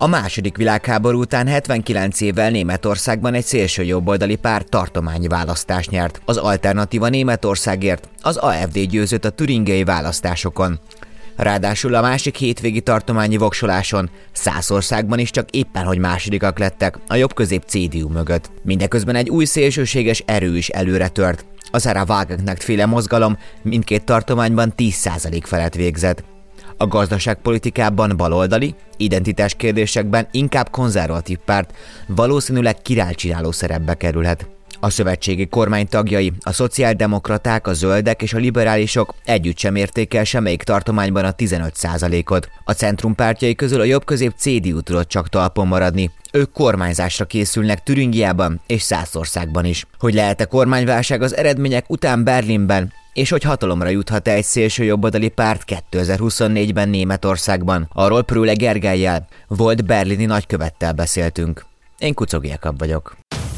A második világháború után 79 évvel Németországban egy szélsőjobboldali párt tartományi választást nyert. Az Alternatíva Németországért, az AfD győzött a türingiai választásokon. Ráadásul a másik hétvégi tartományi voksoláson 100 országban is csak éppen hogy másodikak lettek a jobb-közép CDU mögött. Mindeközben egy új szélsőséges erő is előre tört. A Sarah Wagenknecht féle mozgalom mindkét tartományban 10% felett végzett. A gazdaságpolitikában baloldali, identitás kérdésekben inkább konzervatív párt valószínűleg királycsináló szerepbe kerülhet. A szövetségi kormány tagjai, a szociáldemokraták, a zöldek és a liberálisok együtt sem érték el semmelyik tartományban a 15%-ot. A centrum pártjai közül a jobb-közép CDU tudott csak talpon maradni. Ők kormányzásra készülnek Türingiában és Szászországban is. Hogy lehet-e kormányválság az eredmények után Berlinben, és hogy hatalomra juthat egy szélsőjobboldali párt 2024-ben Németországban? Arról Prőle Gergellyel, volt berlini nagykövettel beszéltünk. Én Kuczog Jakab vagyok.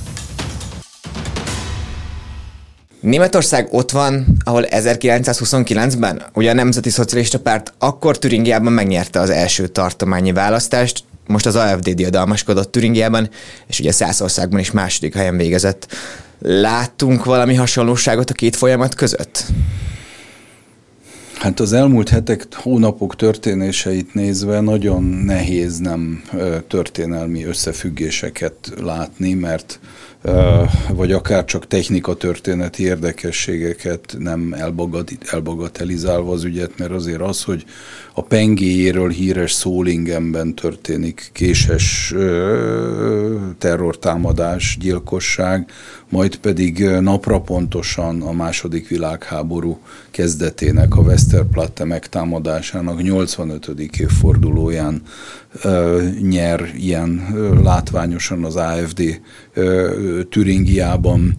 Németország ott van, ahol 1929-ben, ugye a Nemzeti Szocialista Párt akkor Türingiában megnyerte az első tartományi választást, most az AfD diadalmaskodott Türingiában, és ugye Szászországban is második helyen végezett. Láttunk valami hasonlóságot a két folyamat között? Hát az elmúlt hetek, hónapok történéseit nézve nagyon nehéz nem történelmi összefüggéseket látni, mert vagy akár csak technikatörténeti érdekességeket nem elbagatelizálva az ügyet, mert azért az, hogy a pengéjéről híres Szólingenben történik késes terrortámadás, gyilkosság, majd pedig napra pontosan a második világháború kezdetének, a Westerplatte megtámadásának 85. évfordulóján nyer ilyen látványosan az AfD Türingiában.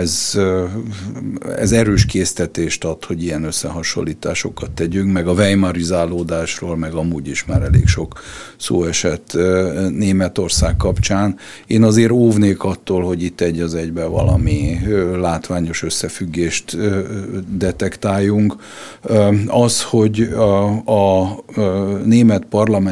Ez erős késztetést ad, hogy ilyen összehasonlításokat tegyünk, meg a weimarizálódásról, meg amúgy is már elég sok szó esett Németország kapcsán. Én azért óvnék attól, hogy itt egy az egyben valami látványos összefüggést detektáljunk. Az, hogy a német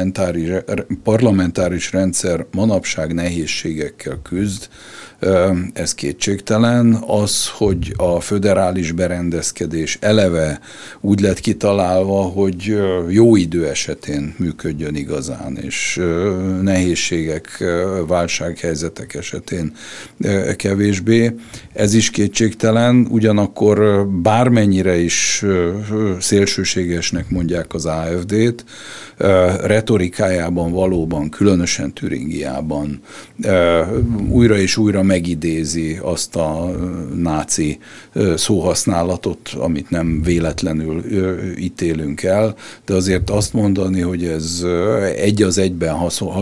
parlamentáris rendszer manapság nehézségekkel küzd, ez kétségtelen. Az, hogy a föderális berendezkedés eleve úgy lett kitalálva, hogy jó idő esetén működjön igazán, és nehézségek, válsághelyzetek esetén kevésbé. Ez is kétségtelen, ugyanakkor bármennyire is szélsőségesnek mondják az AfD-t, retorikájában valóban, különösen Türingiában újra és újra megidézi azt a náci szóhasználatot, amit nem véletlenül ítélünk el, de azért azt mondani, hogy ez egy az egyben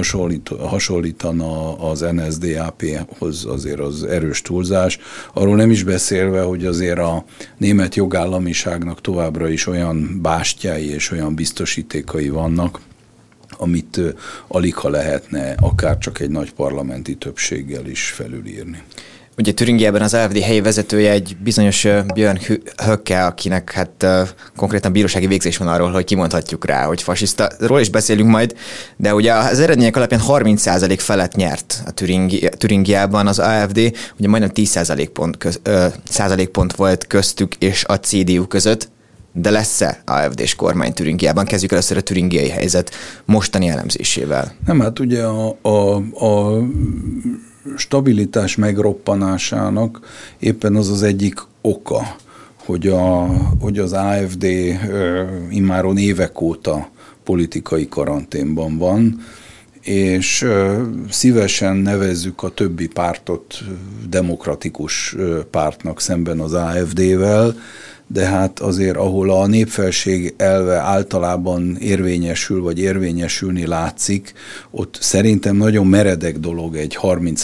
hasonlítana az NSDAP-hoz, azért az erős túlzás. Arról nem is beszélve, hogy azért a német jogállamiságnak továbbra is olyan bástyái és olyan biztosítékai vannak, amit aligha lehetne akár csak egy nagy parlamenti többséggel is felülírni. Ugye Türingiában az AfD helyi vezetője egy bizonyos Björn Höcke, akinek hát konkrétan bírósági végzés van arról, hogy kimondhatjuk rá, hogy fasiszta. Ról is beszélünk majd, de ugye az eredmények alapján 30% felett nyert a Türingiában az AfD, ugye majdnem 10 százalékpont volt köztük és a CDU között. De lesz-e AfD-s kormány Türingiában? Kezdjük először a türingiai helyzet mostani elemzésével. Nem, hát ugye a stabilitás megroppanásának éppen az az egyik oka, hogy az AfD immáron évek óta politikai karanténban van, és szívesen nevezzük a többi pártot demokratikus pártnak szemben az AfD-vel, de hát azért, ahol a népfelség elve általában érvényesül, vagy érvényesülni látszik, ott szerintem nagyon meredek dolog egy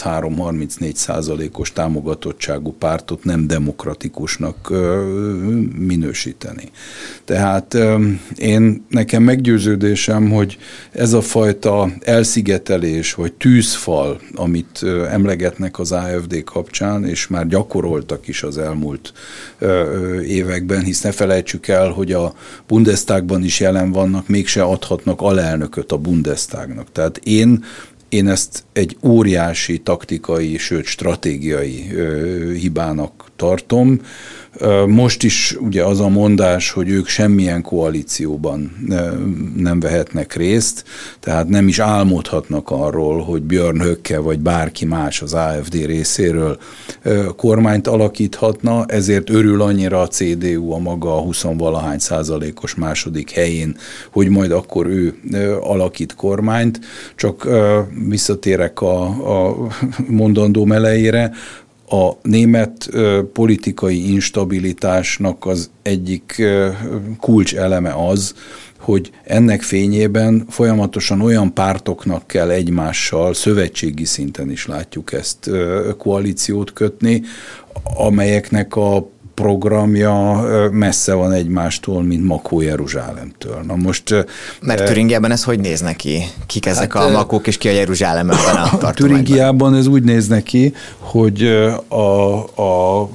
33-34%-os támogatottságú pártot nem demokratikusnak minősíteni. Tehát nekem meggyőződésem, hogy ez a fajta elszigetelés, vagy tűzfal, amit emlegetnek az AfD kapcsán, és már gyakoroltak is az elmúlt évek években, hisz ne felejtsük el, hogy a Bundestagban is jelen vannak, mégse adhatnak alelnököt a Bundestagnak. Tehát én ezt egy óriási taktikai, sőt stratégiai hibának tartom. Most is ugye az a mondás, hogy ők semmilyen koalícióban nem vehetnek részt, tehát nem is álmodhatnak arról, hogy Björn Höcke vagy bárki más az AfD részéről kormányt alakíthatna, ezért örül annyira a CDU a maga 20-valahány százalékos második helyén, hogy majd akkor ő alakít kormányt. Csak visszatérek a mondandóm elejére, a német politikai instabilitásnak az egyik kulcseleme az, hogy ennek fényében folyamatosan olyan pártoknak kell egymással, szövetségi szinten is látjuk ezt, koalíciót kötni, amelyeknek a programja messze van egymástól, mint Makó Jeruzsálemtől. Na most... Mert Türingiában ez hogy néz neki? Kik ezek a Makók, és ki a Jeruzsálem ebben a tartományban? Türingiában ez úgy néz neki, hogy a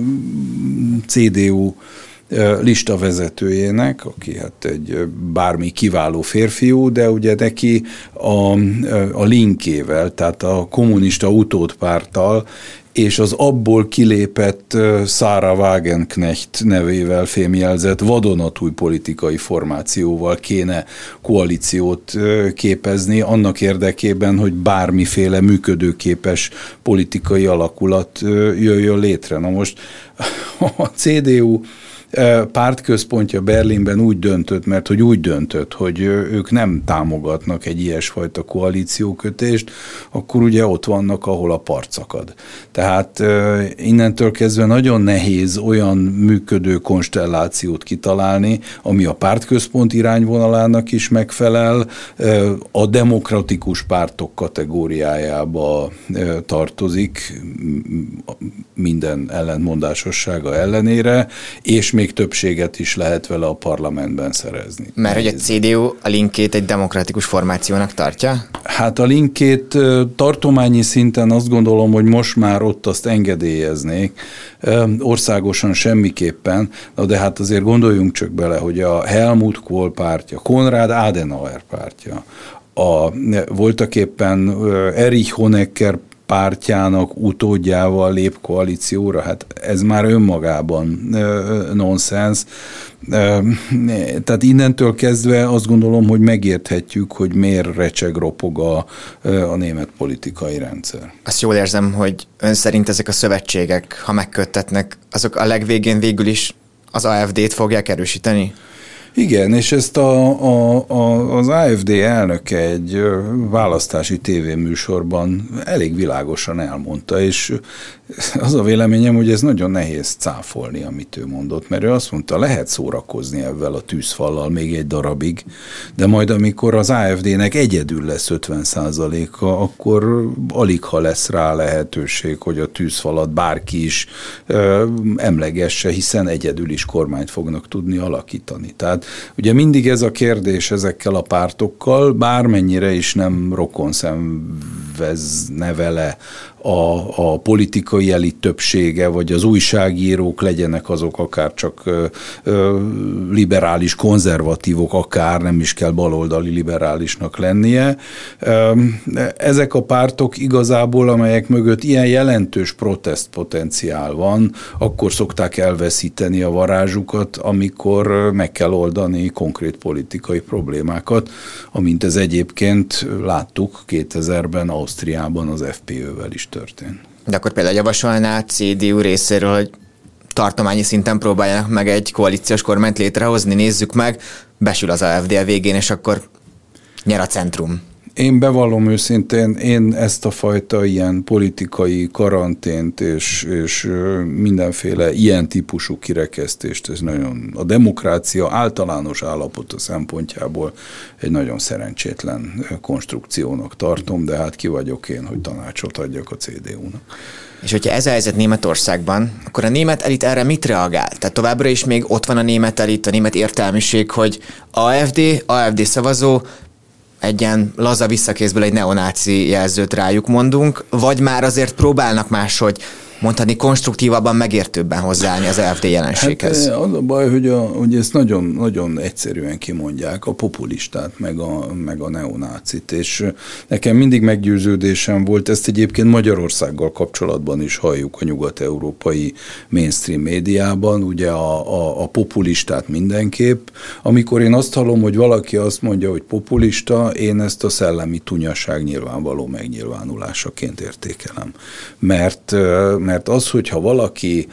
CDU listavezetőjének, aki hát egy bármi kiváló férfiú, de ugye neki a linkével, tehát a kommunista utódpárttal és az abból kilépett Sarah Wagenknecht nevével fémjelzett vadonatúj politikai formációval kéne koalíciót képezni, annak érdekében, hogy bármiféle működőképes politikai alakulat jöjjön létre. Na most a CDU pártközpontja Berlinben úgy döntött, mert hogy úgy döntött, hogy ők nem támogatnak egy ilyesfajta koalíciókötést, akkor ugye ott vannak, ahol a part szakad. Tehát innentől kezdve nagyon nehéz olyan működő konstellációt kitalálni, ami a pártközpont irányvonalának is megfelel, a demokratikus pártok kategóriájába tartozik, minden ellentmondásossága ellenére, és még többséget is lehet vele a parlamentben szerezni. Mert hogy a CDU a linkét egy demokratikus formációnak tartja? Hát a linkét tartományi szinten azt gondolom, hogy most már ott azt engedélyeznék, országosan semmiképpen, de hát azért gondoljunk csak bele, hogy a Helmut Kohl pártja, Konrad Adenauer pártja, voltak éppen Erich Honecker pártjának utódjával lép koalícióra, hát ez már önmagában nonsens. Tehát innentől kezdve azt gondolom, hogy megérthetjük, hogy miért recseg, ropog a német politikai rendszer. Azt jól érzem, hogy ön szerint ezek a szövetségek, ha megköttetnek, azok a legvégén végül is az AfD-t fogják erősíteni? Igen, és ezt az AfD elnöke egy választási tévéműsorban elég világosan elmondta, és az a véleményem, hogy ez nagyon nehéz cáfolni, amit ő mondott, mert ő azt mondta, lehet szórakozni ezzel a tűzfallal még egy darabig, de majd amikor az AfD-nek egyedül lesz 50%-a, akkor aligha lesz rá lehetőség, hogy a tűzfalat bárki is emlegesse, hiszen egyedül is kormányt fognak tudni alakítani. Tehát ugye mindig ez a kérdés ezekkel a pártokkal, bármennyire is nem rokonszenvezne vele a politikai elit többsége, vagy az újságírók, legyenek azok akár csak liberális konzervatívok, akár nem is kell baloldali liberálisnak lennie. Ezek a pártok igazából, amelyek mögött ilyen jelentős protestpotenciál van, akkor szokták elveszíteni a varázsukat, amikor meg kell oldani konkrét politikai problémákat, amint ez egyébként láttuk 2000-ben Ausztriában az FPÖ-vel is történt. De akkor például javasolná a CDU részéről, hogy tartományi szinten próbáljanak meg egy koalíciós kormányt létrehozni, nézzük meg, besül az AfD a végén, és akkor nyer a centrum. Én bevallom őszintén, én ezt a fajta ilyen politikai karantént és mindenféle ilyen típusú kirekesztést, ez nagyon a demokrácia általános állapota szempontjából egy nagyon szerencsétlen konstrukciónak tartom, de hát ki vagyok én, hogy tanácsot adjak a CDU-nak. És hogyha ez a helyzet Németországban, akkor a német elit erre mit reagál? Tehát továbbra is még ott van a német elit, a német értelmiség, hogy AfD szavazó, egy ilyen laza visszakézből egy neonáci jelzőt rájuk mondunk, vagy már azért próbálnak máshogy mondhatni konstruktívabban, megértőbben hozzáállni az AfD jelenséghez? Hát az a baj, hogy ezt nagyon, nagyon egyszerűen kimondják, a populistát, meg a neonácit, és nekem mindig meggyőződésem volt, ezt egyébként Magyarországgal kapcsolatban is halljuk a nyugat-európai mainstream médiában, ugye a populistát mindenképp. Amikor én azt hallom, hogy valaki azt mondja, hogy populista, én ezt a szellemi tunyaság nyilvánvaló megnyilvánulásaként értékelem. Mert az, hogyha valaki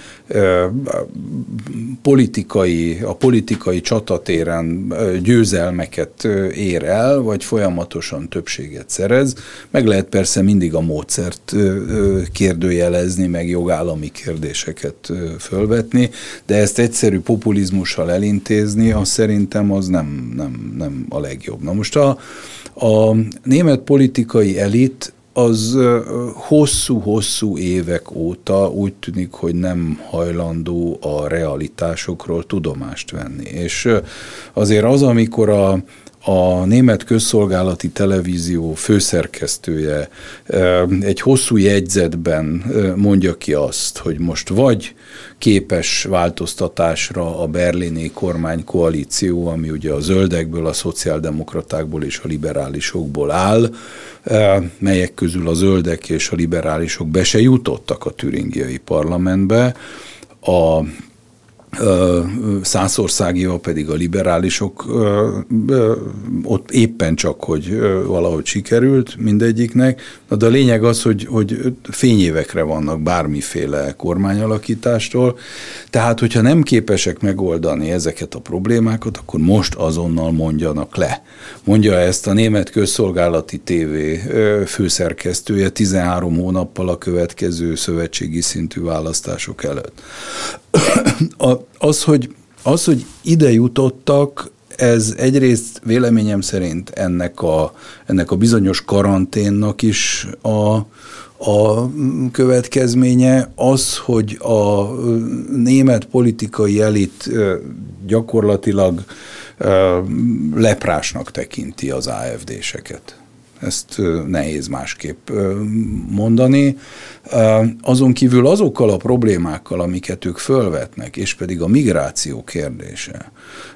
a politikai csatatéren győzelmeket ér el, vagy folyamatosan többséget szerez, meg lehet persze mindig a módszert kérdőjelezni, meg jogállami kérdéseket fölvetni, de ezt egyszerű populizmussal elintézni, az szerintem az nem a legjobb. Na most a német politikai elit az hosszú-hosszú évek óta úgy tűnik, hogy nem hajlandó a realitásokról tudomást venni. És azért az, amikor a német közszolgálati televízió főszerkesztője egy hosszú jegyzetben mondja ki azt, hogy most vagy képes változtatásra a berlini kormánykoalíció, ami ugye a zöldekből, a szociáldemokratákból és a liberálisokból áll, melyek közül a zöldek és a liberálisok be se jutottak a türingiai parlamentbe, a Szászországival pedig a liberálisok ott éppen csak, hogy valahogy sikerült mindegyiknek, de a lényeg az, hogy fényévekre vannak bármiféle kormányalakítástól, tehát hogyha nem képesek megoldani ezeket a problémákat, akkor most azonnal mondjanak le. Mondja ezt a német közszolgálati tévé főszerkesztője 13 hónappal a következő szövetségi szintű választások előtt. Az, hogy ide jutottak, ez egyrészt véleményem szerint ennek a bizonyos karanténnak is a következménye, az, hogy a német politikai elit gyakorlatilag leprásnak tekinti az AfD-seket. Ezt nehéz másképp mondani. Azon kívül azokkal a problémákkal, amiket ők fölvetnek, és pedig a migráció kérdése,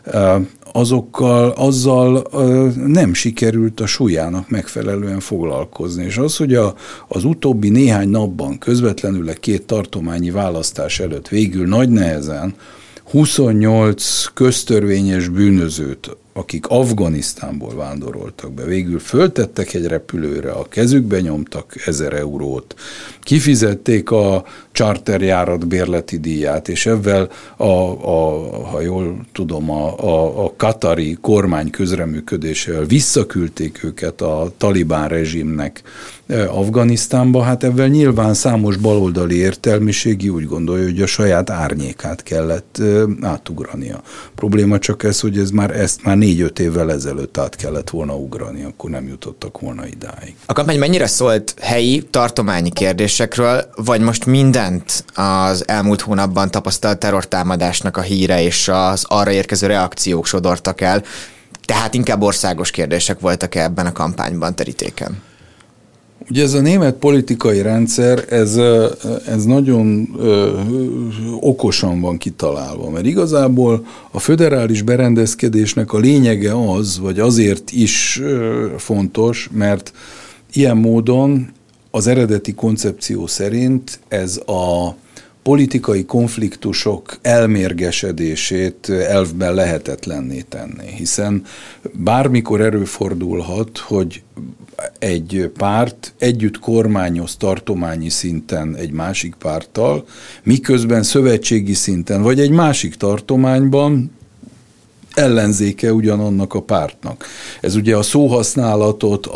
azzal nem sikerült a súlyának megfelelően foglalkozni. És az, hogy az utóbbi néhány napban közvetlenül a 2 tartományi választás előtt végül nagy nehezen 28 köztörvényes bűnözőt, akik Afganisztánból vándoroltak be, végül föltettek egy repülőre, a kezükbe nyomtak 1000 eurót, kifizették a charterjárat bérleti díját, és ebben ha jól tudom, a katari kormány közreműködésével visszaküldték őket a talibán rezsimnek Afganisztánba, hát ebben nyilván számos baloldali értelmiségi úgy gondolja, hogy a saját árnyékát kellett átugrania. A probléma csak ez, hogy ezt már 4-5 évvel ezelőtt át kellett volna ugrani, akkor nem jutottak volna idáig. A kampány mennyire szólt helyi, tartományi kérdésekről, vagy most mindent az elmúlt hónapban tapasztalt terrortámadásnak a híre és az arra érkező reakciók sodortak el, tehát inkább országos kérdések voltak ebben a kampányban terítéken? Ugye ez a német politikai rendszer, ez nagyon okosan van kitalálva, mert igazából a föderális berendezkedésnek a lényege az, vagy azért is fontos, mert ilyen módon az eredeti koncepció szerint ez a politikai konfliktusok elmérgesedését elvben lehetetlenné tenni, hiszen bármikor előfordulhat, hogy egy párt együtt kormányoz tartományi szinten egy másik párttal, miközben szövetségi szinten vagy egy másik tartományban ellenzéke ugyanannak a pártnak. Ez ugye a szóhasználatot,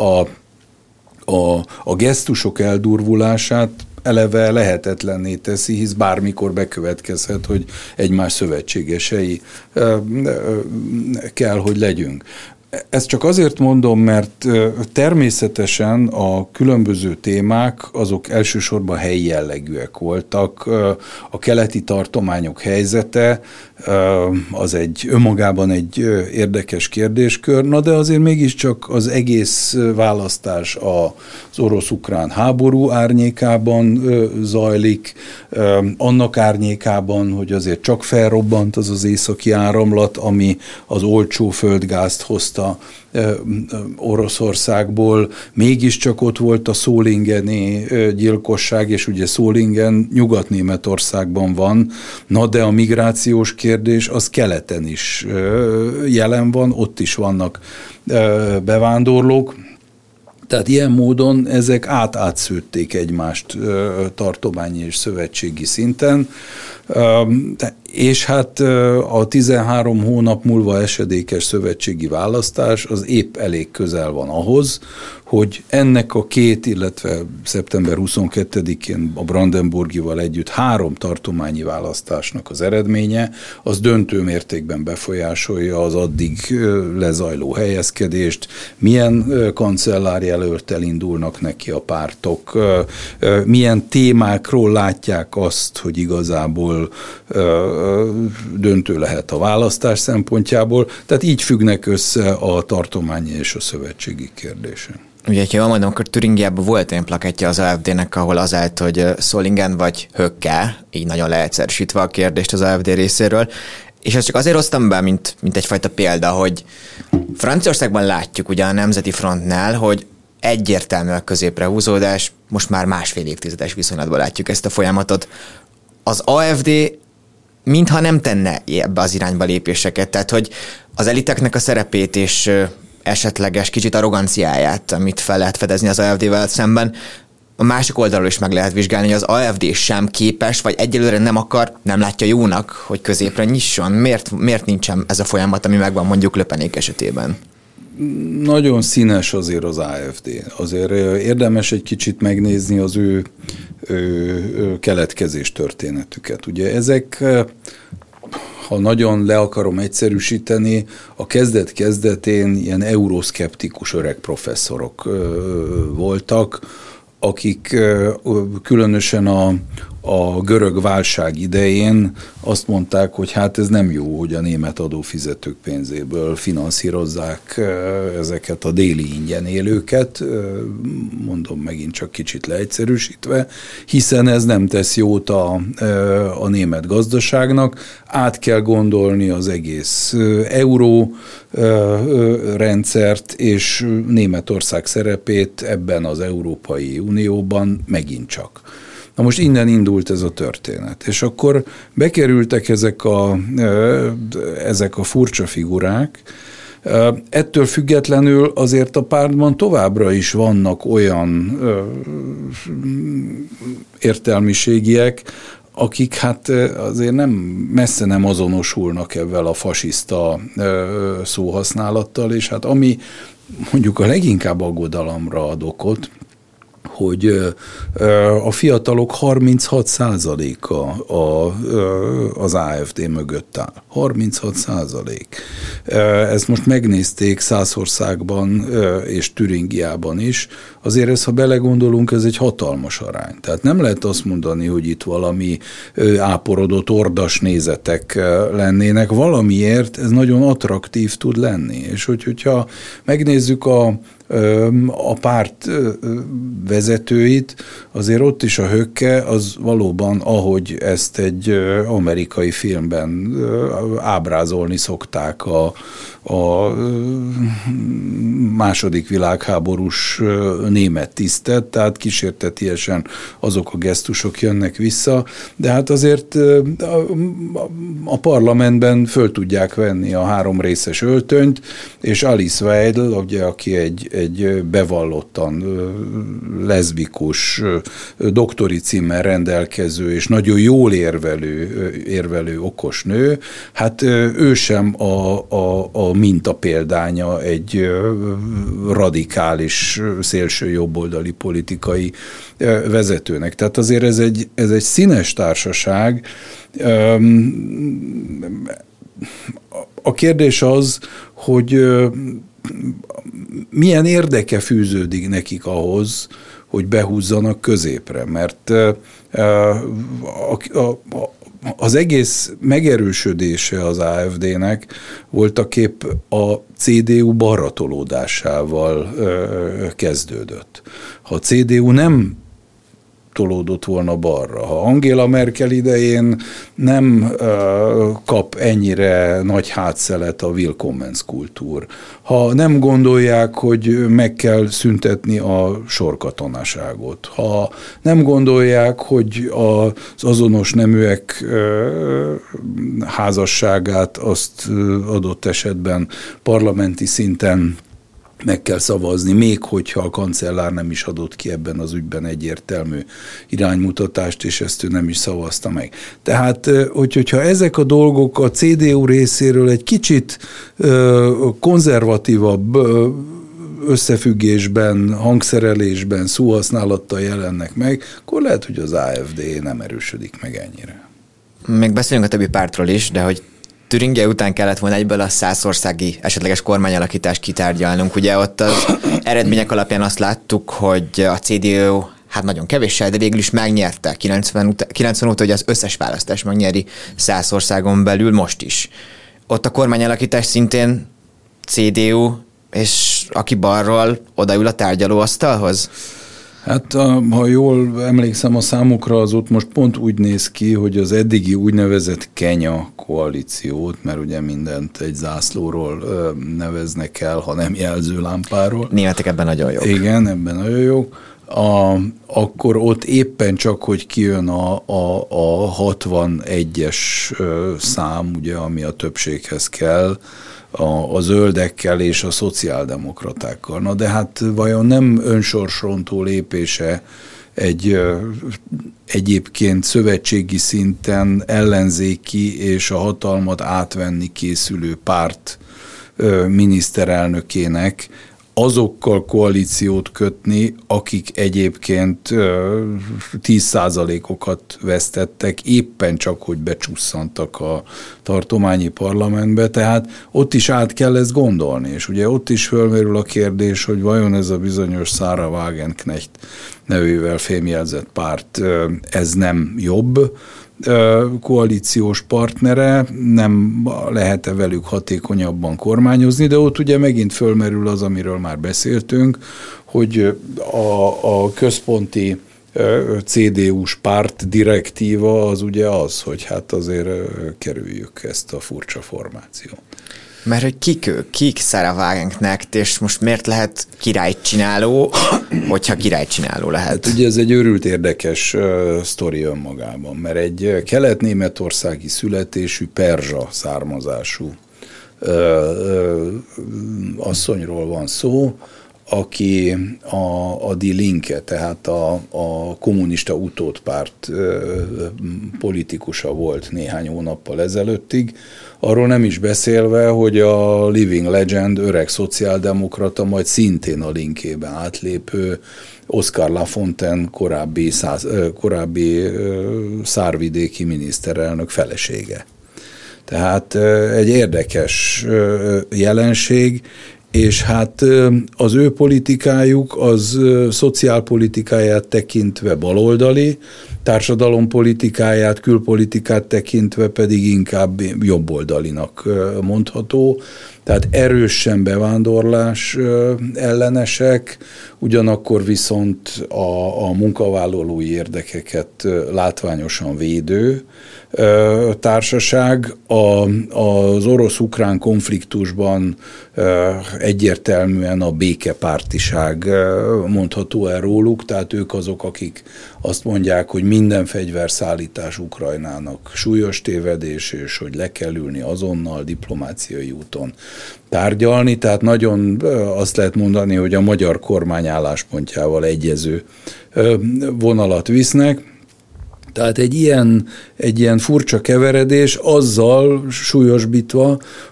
a gesztusok eldurvulását eleve lehetetlenné teszi, hisz bármikor bekövetkezhet, hogy egymás szövetségesei kell, hogy legyünk. Ezt csak azért mondom, mert természetesen a különböző témák azok elsősorban helyi jellegűek voltak. A keleti tartományok helyzete az önmagában egy érdekes kérdéskör, na de azért mégiscsak az egész választás az orosz-ukrán háború árnyékában zajlik, annak árnyékában, hogy azért csak felrobbant az északi áramlat, ami az olcsó földgázt hozta Oroszországból, mégiscsak ott volt a szólingeni gyilkosság, és ugye Szólingen Nyugat-Németországban van, na de a migrációs kérdés az keleten is jelen van, ott is vannak bevándorlók. Tehát ilyen módon ezek átszőtték egymást tartományi és szövetségi szinten, és hát a 13 hónap múlva esedékes szövetségi választás az épp elég közel van ahhoz, hogy ennek a két, illetve szeptember 22-én a Brandenburgival együtt 3 tartományi választásnak az eredménye, az döntő mértékben befolyásolja az addig lezajló helyezkedést, milyen kancellárjelölttel indulnak neki a pártok, milyen témákról látják azt, hogy igazából döntő lehet a választás szempontjából, tehát így függnek össze a tartományi és a szövetségi kérdések. Ugye, ha jól mondom, akkor Türingiában volt olyan plakettje az AfD-nek, ahol az állt, hogy Solingen vagy Höcke, így nagyon leegyszerűsítve a kérdést az AfD részéről, és ezt csak azért hoztam be, mint egyfajta példa, hogy Franciaországban látjuk ugye a Nemzeti Frontnál, hogy egyértelmű a középre húzódás, most már másfél évtizedes viszonylatban látjuk ezt a folyamatot. Az AfD mintha nem tenne ebbe az irányba lépéseket, tehát hogy az eliteknek a szerepét és esetleges kicsit arroganciáját, amit fel lehet fedezni az AfD-vel szemben, a másik oldalról is meg lehet vizsgálni, hogy az AfD sem képes, vagy egyelőre nem látja jónak, hogy középre nyisson. Miért nincsen ez a folyamat, ami megvan mondjuk Löpenék esetében? Nagyon színes azért az AfD. Azért érdemes egy kicsit megnézni az ő keletkezés történetüket. Ugye ezek, ha nagyon le akarom egyszerűsíteni, a kezdet-kezdetén ilyen euroszkeptikus öreg professzorok voltak, akik különösen a görög válság idején azt mondták, hogy hát ez nem jó, hogy a német adófizetők pénzéből finanszírozzák ezeket a déli ingyen élőket, mondom megint csak kicsit leegyszerűsítve, hiszen ez nem tesz jót a német gazdaságnak, át kell gondolni az egész euró rendszert, és Németország szerepét ebben az Európai Unióban megint csak. Na most innen indult ez a történet, és akkor bekerültek ezek a furcsa figurák. Ettől függetlenül azért a pártban továbbra is vannak olyan értelmiségiek, akik hát azért messze nem azonosulnak ezzel a fasiszta szóhasználattal, és hát ami mondjuk a leginkább aggodalomra ad okot, hogy a fiatalok 36%-a az AfD mögött áll. 36%. Ezt most megnézték Szászországban és Türingiában is. Azért ezt, ha belegondolunk, ez egy hatalmas arány. Tehát nem lehet azt mondani, hogy itt valami áporodott ordas nézetek lennének. Valamiért ez nagyon attraktív tud lenni. És hogyha megnézzük a párt vezetőit, azért ott is a Höcke az valóban, ahogy ezt egy amerikai filmben ábrázolni szokták a második világháborús német tisztet, tehát kísértetiesen azok a gesztusok jönnek vissza, de hát azért a parlamentben föl tudják venni a 3 részes öltönyt, és Alice Weidel, ugye, aki egy bevallottan leszbikus, doktori címmel rendelkező és nagyon jól érvelő okos nő, hát ő sem a mintapéldánya egy radikális, szélső jobboldali politikai vezetőnek. Tehát azért ez egy színes társaság. A kérdés az, hogy milyen érdeke fűződik nekik ahhoz, hogy behúzzanak középre, mert az egész megerősödése az AfD-nek voltaképp a CDU balratolódásával kezdődött. Ha a CDU nem tolódott volna balra, ha Angela Merkel idején nem kap ennyire nagy hátszelet a Willkommenskultúr, ha nem gondolják, hogy meg kell szüntetni a sorkatonaságot, ha nem gondolják, hogy az azonos neműek házasságát azt adott esetben parlamenti szinten meg kell szavazni, még hogyha a kancellár nem is adott ki ebben az ügyben egyértelmű iránymutatást, és ezt ő nem is szavazta meg. Tehát, hogyha ezek a dolgok a CDU részéről egy kicsit konzervatívabb összefüggésben, hangszerelésben, szóhasználattal jelennek meg, akkor lehet, hogy az AfD nem erősödik meg ennyire. Még beszélünk a többi pártról is, de hogy Türingia után kellett volna egyből a szászországi esetleges kormányalakítást kitárgyalnunk. Ugye ott az eredmények alapján azt láttuk, hogy a CDU hát nagyon kevéssel, de végül is megnyerte 90 óta, hogy az összes választást megnyeri Szászországon belül, most is. Ott a kormányalakítás szintén CDU, és aki balról odaül a tárgyalóasztalhoz? Hát, ha jól emlékszem a számokra, az ott most pont úgy néz ki, hogy az eddigi úgynevezett Kenya koalíciót, mert ugye mindent egy zászlóról neveznek el, ha nem jelzőlámpáról. Németek ebben nagyon jók. Igen, ebben nagyon jók. Akkor ott éppen csak, hogy kijön a 61-es szám, ugye, ami a többséghez kell, a zöldekkel és a szociáldemokratákkal. Na de hát vajon nem önsorsrontó lépése egy egyébként szövetségi szinten ellenzéki és a hatalmat átvenni készülő párt miniszterelnökének azokkal koalíciót kötni, akik egyébként 10%-okat vesztettek, éppen csak, hogy becsusszantak a tartományi parlamentbe, tehát ott is át kell ezt gondolni, és ugye ott is fölmerül a kérdés, hogy vajon ez a bizonyos Sarah Wagenknecht nevével fémjelzett párt, ez nem jobb koalíciós partnere, nem lehet-e velük hatékonyabban kormányozni, de ott ugye megint fölmerül az, amiről már beszéltünk, hogy a központi CDU-s párt direktíva az ugye az, hogy hát azért kerüljük ezt a furcsa formációt. Mert hogy kik Sarah Wagenknecht, és most miért lehet királycsináló, hogyha királycsináló lehet? Hát ugye ez egy őrült érdekes sztori önmagában, mert egy kelet-németországi születésű, perzsa származású asszonyról van szó, aki a Die Linke, tehát a kommunista utódpárt politikusa volt néhány hónappal ezelőttig, arról nem is beszélve, hogy a Living Legend öreg szociáldemokrata, majd szintén a Linkében átlépő Oskar Lafontaine korábbi szárvidéki miniszterelnök felesége. Tehát egy érdekes jelenség, és hát az ő politikájuk az szociálpolitikáját tekintve baloldali, társadalompolitikáját, külpolitikát tekintve pedig inkább jobboldalinak mondható. Tehát erősen bevándorlás ellenesek, ugyanakkor viszont a munkavállalói érdekeket látványosan védő társaság. Az orosz-ukrán konfliktusban egyértelműen a békepártiság mondható el róluk, tehát ők azok, akik azt mondják, hogy minden fegyverszállítás Ukrajnának súlyos tévedés, és hogy le kell ülni azonnal diplomáciai úton tárgyalni, tehát nagyon azt lehet mondani, hogy a magyar kormány álláspontjával egyező vonalat visznek. Tehát egy ilyen furcsa keveredés azzal súlyosbítva,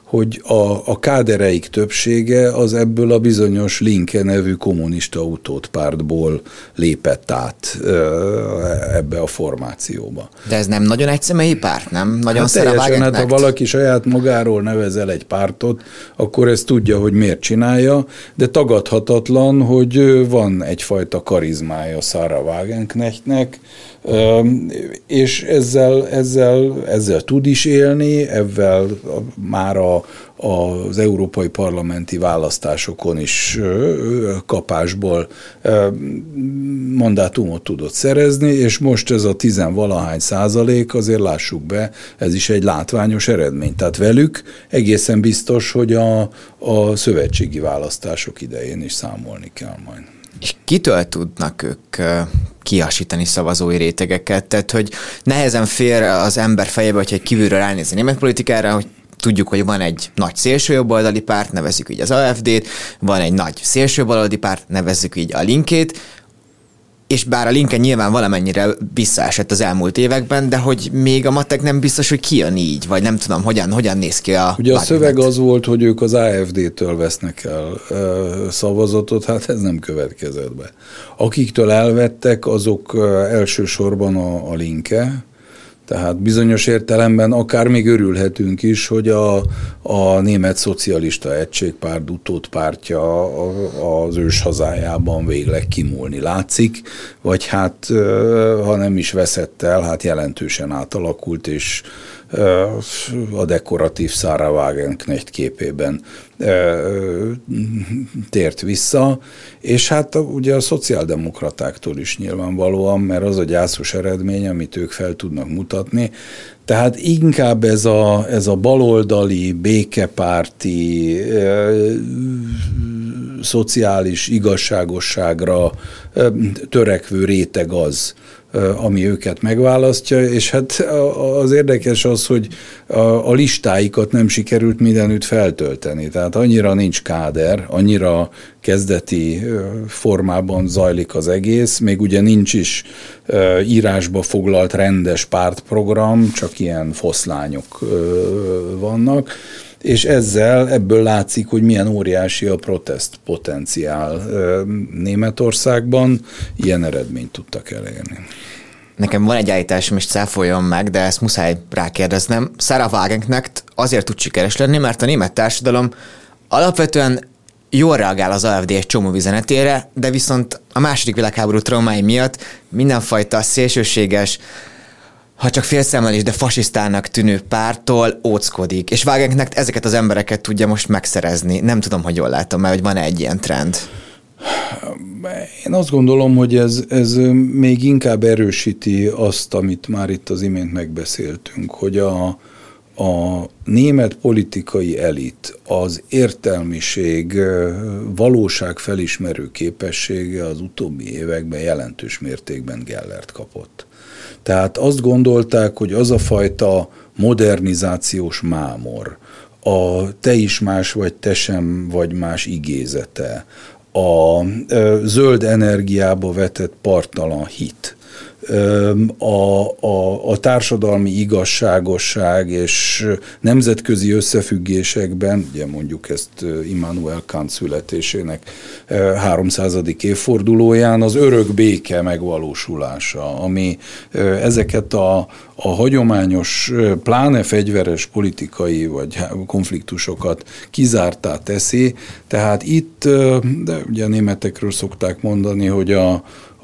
hogy a kádereik többsége az ebből a bizonyos Linke nevű kommunista utódpártból lépett át ebbe a formációba. De ez nem nagyon egyszemélyi párt, nem? Nagyon teljesen, hát ha valaki saját magáról nevezel egy pártot, akkor ezt tudja, hogy miért csinálja, de tagadhatatlan, hogy van egyfajta karizmája Sarah Wagenknechtnek, és ezzel tud is élni, ezzel már az európai parlamenti választásokon is kapásból mandátumot tudott szerezni, és most ez a 10-valahány %, azért lássuk be, ez is egy látványos eredmény. Tehát velük egészen biztos, hogy a szövetségi választások idején is számolni kell majd. És kitől tudnak ők kiasítani szavazói rétegeket? Tehát, hogy nehezen fér az ember fejébe, hogyha egy kívülről ránézni német politikára, hogy tudjuk, hogy van egy nagy szélsőjobboldali párt, nevezzük így az AfD-t, van egy nagy szélsőbaloldali párt, nevezzük így a Linkét, és bár a Linke nyilván valamennyire visszaesett az elmúlt években, de hogy még a matek nem biztos, hogy kijön így, vagy nem tudom, hogyan néz ki a... Ugye a szöveg az volt, hogy ők az AfD-től vesznek el szavazatot, hát ez nem következett be. Akiktől elvettek, azok elsősorban a Linke, tehát bizonyos értelemben akár még örülhetünk is, hogy a Német Szocialista Egységpárt utódpártja az ős hazájában végleg kimúlni látszik, vagy hát ha nem is veszett el, hát jelentősen átalakult, és a dekoratív Sarah Wagenknecht képében tért vissza, és hát ugye a szociáldemokratáktól is nyilvánvalóan, mert az a gyászos eredmény, amit ők fel tudnak mutatni, tehát inkább ez a baloldali, békepárti, szociális igazságosságra törekvő réteg az, ami őket megválasztja, és hát az érdekes az, hogy a listáikat nem sikerült mindenütt feltölteni. Tehát annyira nincs káder, annyira kezdeti formában zajlik az egész, még ugye nincs is írásba foglalt rendes pártprogram, csak ilyen foszlányok vannak, és ebből látszik, hogy milyen óriási a protest potenciál Németországban, ilyen eredményt tudtak elérni. Nekem van egy állításom, és cáfoljon meg, de ezt muszáj rákérdeznem. Sarah Wagenknecht azért tud sikeres lenni, mert a német társadalom alapvetően jól reagál az AfD egy csomó üzenetére, de viszont a II. Világháború traumái miatt mindenfajta szélsőséges, ha csak félszemmel is, de fasisztának tűnő párttól óckodik. És Wagenknecht ezeket az embereket tudja most megszerezni. Nem tudom, hogy jól látom, mert hogy van-e egy ilyen trend. Én azt gondolom, hogy ez még inkább erősíti azt, amit már itt az imént megbeszéltünk, hogy a német politikai elit, az értelmiség, valóságfelismerő képessége az utóbbi években jelentős mértékben gellert kapott. Tehát azt gondolták, hogy az a fajta modernizációs mámor, a te is más vagy te sem vagy más igézete, a zöld energiába vetett parttalan hit, a társadalmi igazságosság és nemzetközi összefüggésekben, ugye mondjuk ezt Immanuel Kant születésének 300. évfordulóján az örök béke megvalósulása, ami ezeket a hagyományos, pláne fegyveres politikai vagy konfliktusokat kizártá teszi. Tehát itt, de ugye a németekről szokták mondani, hogy a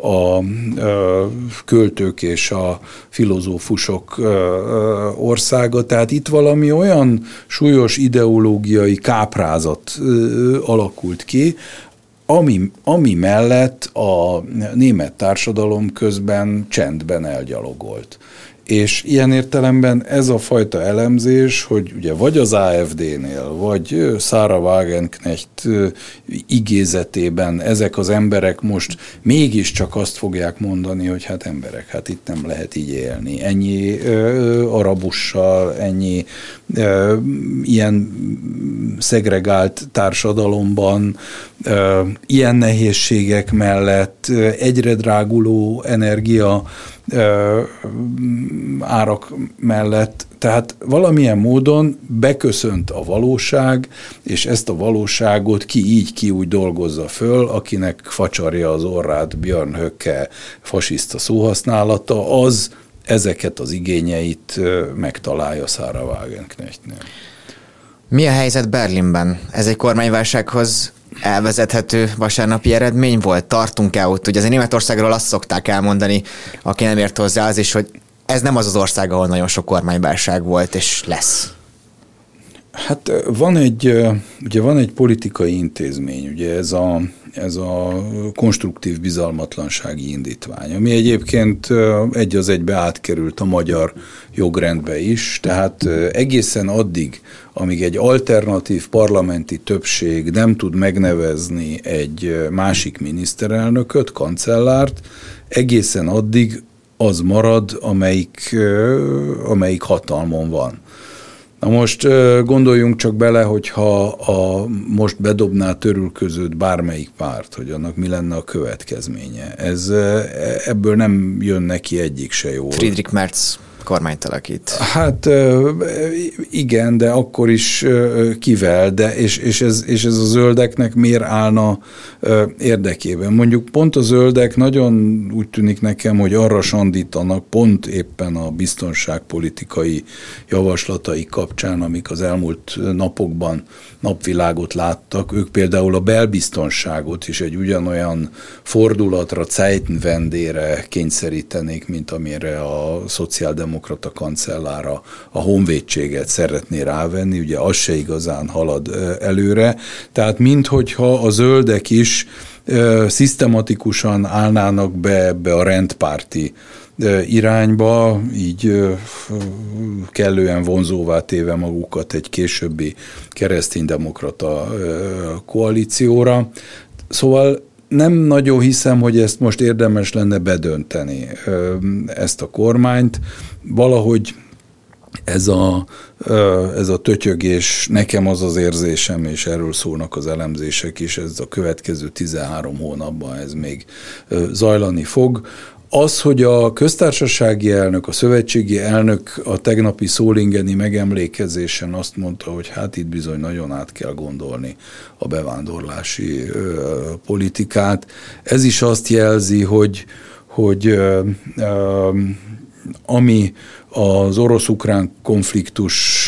költők és a filozófusok országa, tehát itt valami olyan súlyos ideológiai káprázat alakult ki, ami mellett a német társadalom közben csendben elgyalogolt. És ilyen értelemben ez a fajta elemzés, hogy ugye vagy az AfD-nél, vagy Sarah Wagenknecht igézetében ezek az emberek most mégiscsak azt fogják mondani, hogy hát emberek, hát itt nem lehet így élni. Ennyi arabussal, ennyi ilyen szegregált társadalomban, ilyen nehézségek mellett egyre dráguló energia árak mellett, tehát valamilyen módon beköszönt a valóság, és ezt a valóságot ki úgy dolgozza föl, akinek facsarja az orrát Björn Höcke fasiszta szóhasználata, az ezeket az igényeit megtalálja Sarah Wagenknechtnél. Mi a helyzet Berlinben? Ez egy kormányválsághoz elvezethető vasárnapi eredmény volt? Tartunk-e ott? Ugye azért Németországról azt szokták elmondani, aki nem ért hozzá, az is, hogy ez nem az az ország, ahol nagyon sok kormányválság volt, és lesz. Hát van egy politikai intézmény, ugye ez a konstruktív bizalmatlansági indítvány, ami egyébként egy az egybe átkerült a magyar jogrendbe is, tehát egészen addig, amíg egy alternatív parlamenti többség nem tud megnevezni egy másik miniszterelnököt, kancellárt, egészen addig az marad, amelyik hatalmon van. Na most gondoljunk csak bele, hogyha most bedobná törülközőt bármelyik párt, hogy annak mi lenne a következménye. Ebből nem jön neki egyik se jól. Friedrich Merz kormányt alakít. Hát igen, de akkor is kivel, és ez a zöldeknek miért állna érdekében? Mondjuk pont a zöldek nagyon úgy tűnik nekem, hogy arra sandítanak pont éppen a biztonságpolitikai javaslatai kapcsán, amik az elmúlt napokban napvilágot láttak. Ők például a belbiztonságot is egy ugyanolyan fordulatra, Zeitenwendére kényszerítenék, mint amire a szociáldemokrata kancellára a honvédséget szeretné rávenni, ugye az se igazán halad előre. Tehát minthogyha a zöldek is szisztematikusan állnának be ebbe a rendpárti irányba, így kellően vonzóvá téve magukat egy későbbi kereszténydemokrata koalícióra. Szóval nem nagyon hiszem, hogy ezt most érdemes lenne bedönteni, ezt a kormányt. Valahogy ez a tötyögés, nekem az az érzésem, és erről szólnak az elemzések is, ez a következő 13 hónapban ez még zajlani fog. Az, hogy a köztársasági elnök, a szövetségi elnök a tegnapi szólingeni megemlékezésen azt mondta, hogy hát itt bizony nagyon át kell gondolni a bevándorlási politikát. Ez is azt jelzi, hogy ami az orosz-ukrán konfliktus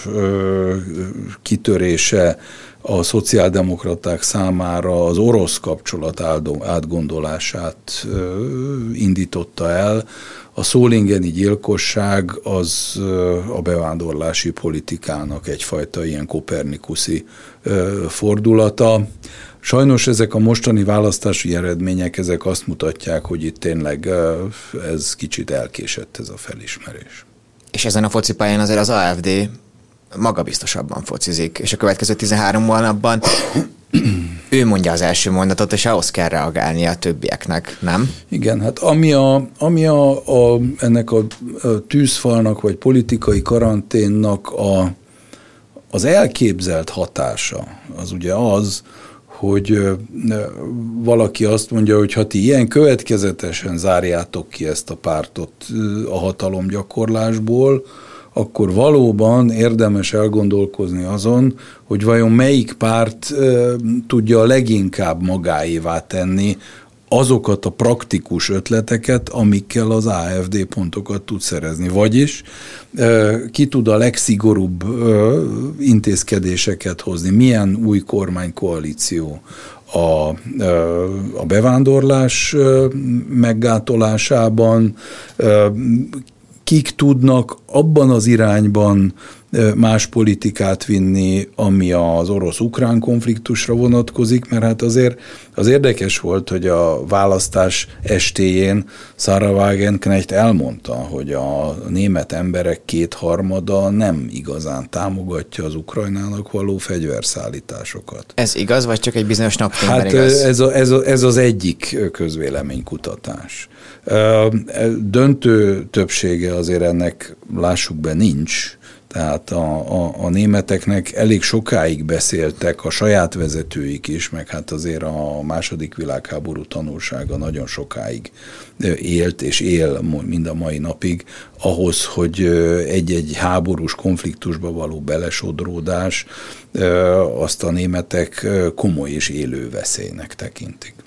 kitörése a szociáldemokraták számára az orosz kapcsolat átgondolását indította el. A szólingeni gyilkosság az a bevándorlási politikának egyfajta ilyen kopernikuszi fordulata. Sajnos ezek a mostani választási eredmények, ezek azt mutatják, hogy itt tényleg ez kicsit elkésett ez a felismerés. És ezen a focipályán azért az AfD magabiztosabban focizik, és a következő 13 hónapban ő mondja az első mondatot, és ahhoz kell reagálni a többieknek, nem? Igen, hát ami ennek a tűzfalnak, vagy politikai karanténnak az elképzelt hatása, az ugye az, hogy valaki azt mondja, hogy ha ti ilyen következetesen zárjátok ki ezt a pártot a hatalomgyakorlásból, akkor valóban érdemes elgondolkozni azon, hogy vajon melyik párt tudja leginkább magáévá tenni azokat a praktikus ötleteket, amikkel az AfD pontokat tud szerezni. Vagyis ki tud a legszigorúbb intézkedéseket hozni, milyen új kormánykoalíció a bevándorlás meggátolásában, kik tudnak abban az irányban más politikát vinni, ami az orosz-ukrán konfliktusra vonatkozik, mert hát azért az érdekes volt, hogy a választás estéjén Sarah Wagenknecht elmondta, hogy a német emberek 2/3 nem igazán támogatja az Ukrajnának való fegyverszállításokat. Ez igaz, vagy csak egy bizonyos napfényben igaz? Ez az egyik közvéleménykutatás. Döntő többsége azért ennek, lássuk be, nincs. Tehát a németeknek elég sokáig beszéltek a saját vezetőik is, meg hát azért a második világháború tanulsága nagyon sokáig élt és él mind a mai napig, ahhoz, hogy egy-egy háborús konfliktusba való belesodródás, azt a németek komoly és élő veszélynek tekintik.